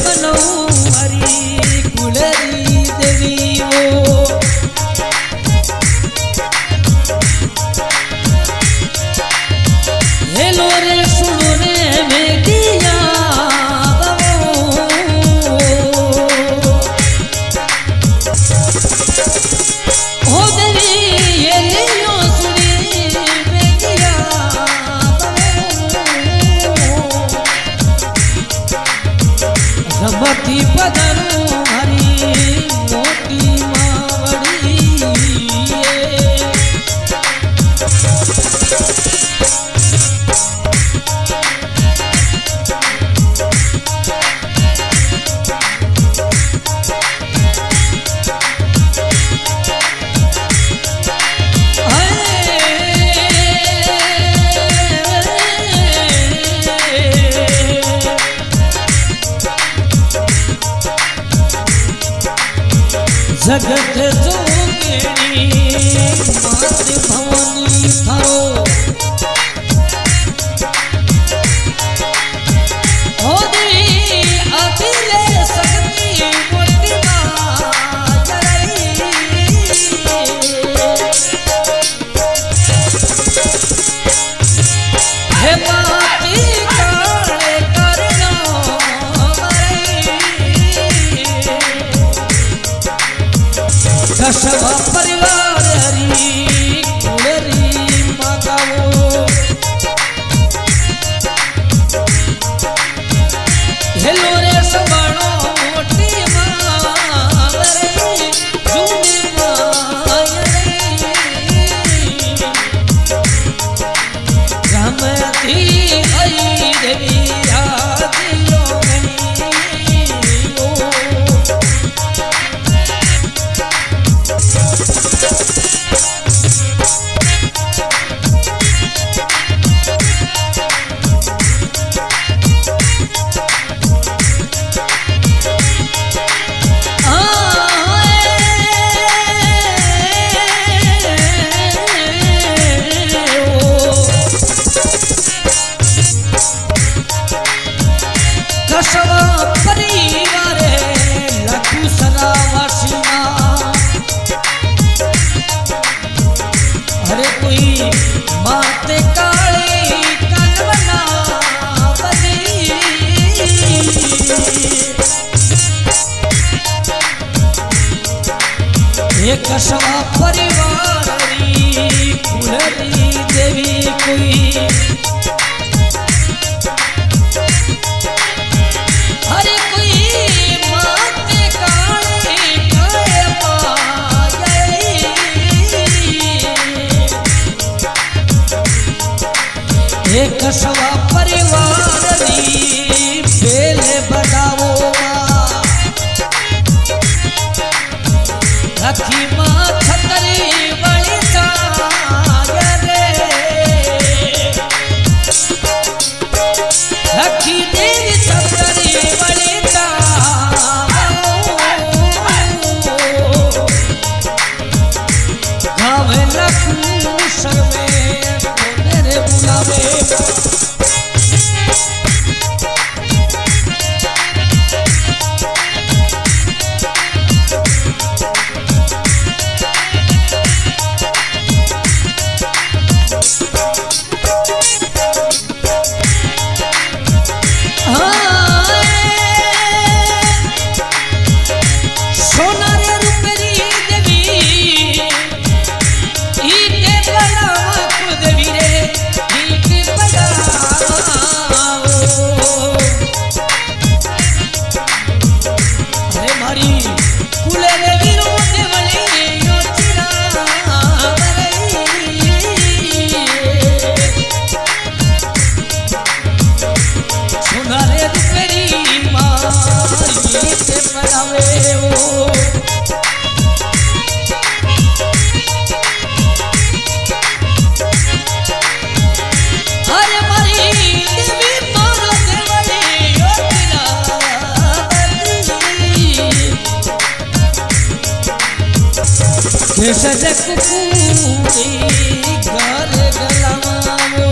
बनो हरी कुलरी देवी वो हेलो रे सुनो रे मैं दिया रमती पदरू हरी मोटी मावड़ी जगत जोगिनी मात भवानी थारो ओ देवी अतिले शक्ति मोटी माई हे माती काले करना दशवा परिवार हरी कुलरी माताओ हेलो रे सबनो मोटी मावरी जूनी मायरी रामती आई देवी आदिलो दशवा परिवार लखू सदा वासिया अरे कोई माते काली कनवना बदी एक दशवा परिवार कुलरी देवी कोई एक सवा परिवार नी बेले बढ़ावो रखी माँ छतरी बड़ी सागरे रखी देवी छतरी बड़ी गाँव लखू सर्वे मेरे बुलावे सजक पूरी घर गलावो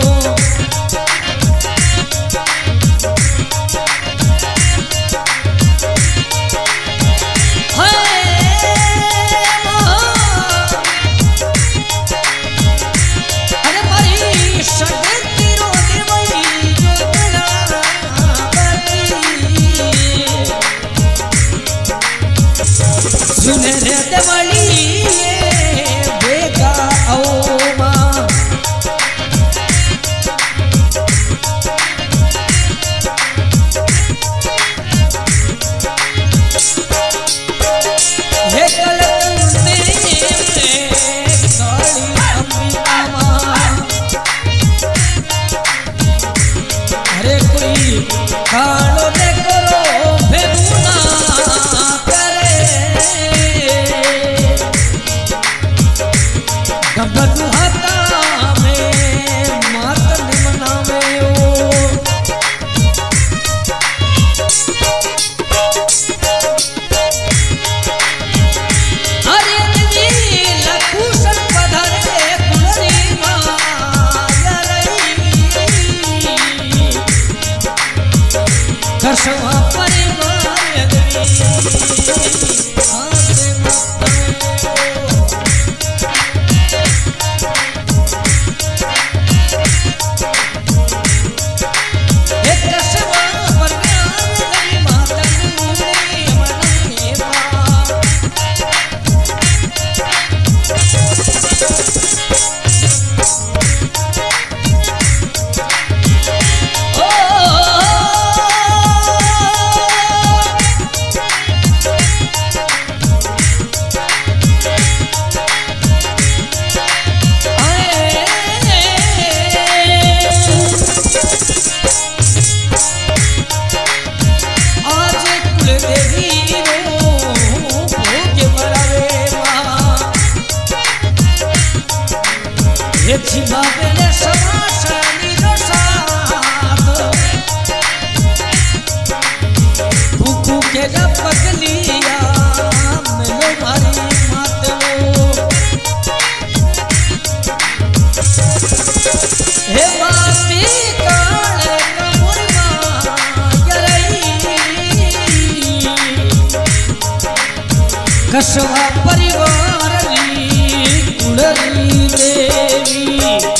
कसवा परिवार कुलरी देवी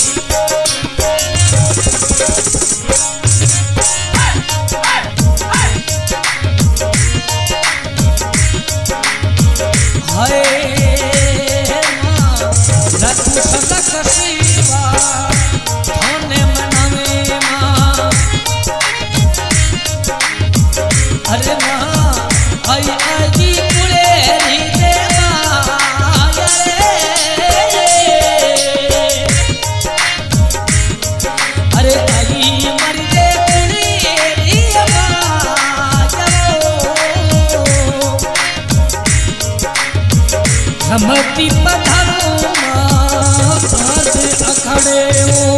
हाय मां रतु सदक शिवा थाने मनावे मां अरे मां आई आई कुलेरी मती पधारो आज अखाड़े हो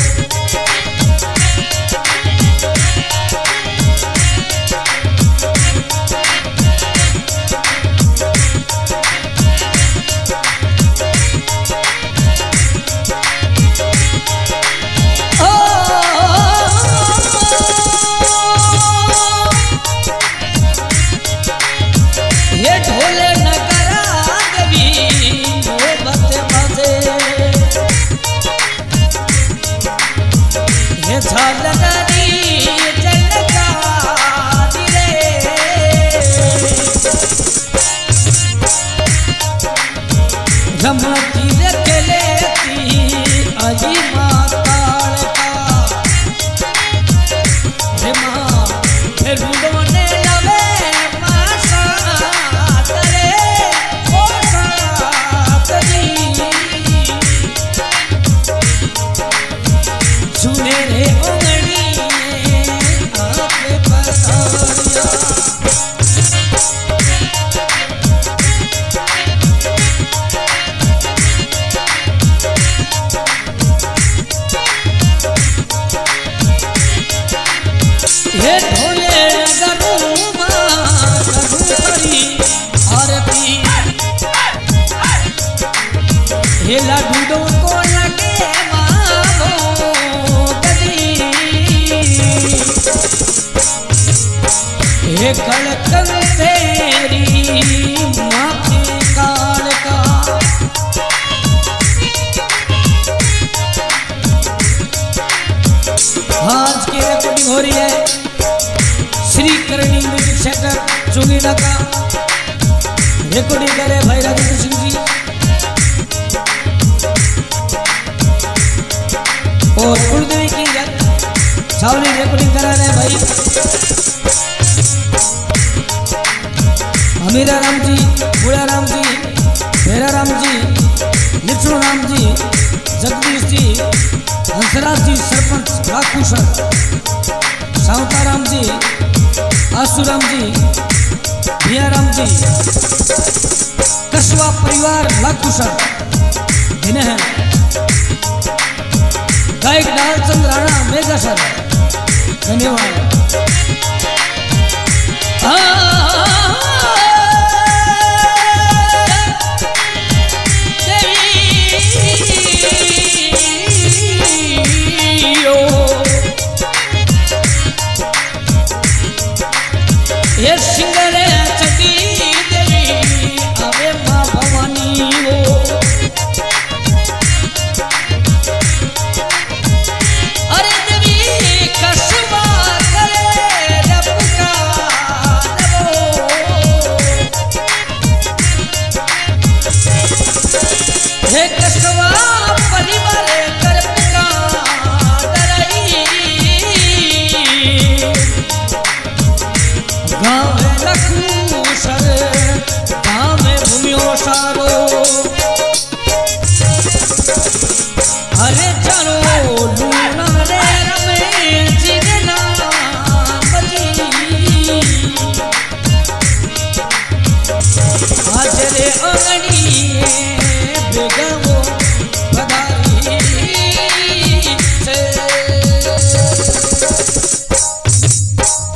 ये ढोले नगरा रमती रखलेती अजी माताल का रे मां फिर बुलवाने लवे मासा करे ओ साथ दी सुने रे ओंगड़ी आपे पसारिया ये ढोले गरुमा गरुरी आरती ये लाडू को लगे मावो कदी ये कलकन तेरी माथे काल का आज की रिकॉर्डिंग हो रही है श्री करणी म्यूजिक सेंटर चुंगीना का रिकॉर्डिंग करे भाई राजेंद्र सिंह जी और कुलदेवी की सावली रिकॉर्डिंग करा रहे भाई अमीरा राम जी बुढ़ा राम जी भेरा राम जी निचुड़ राम जी जगदीश जी हंसराज जी सरपंच लाखूसर सावताराम जी आसूराम जी भियाराम जी कसवा परिवार लाखूसर जिन्हें हैं गायक डालचंद राणा मेगा सर धन्यवाद ये सिंगर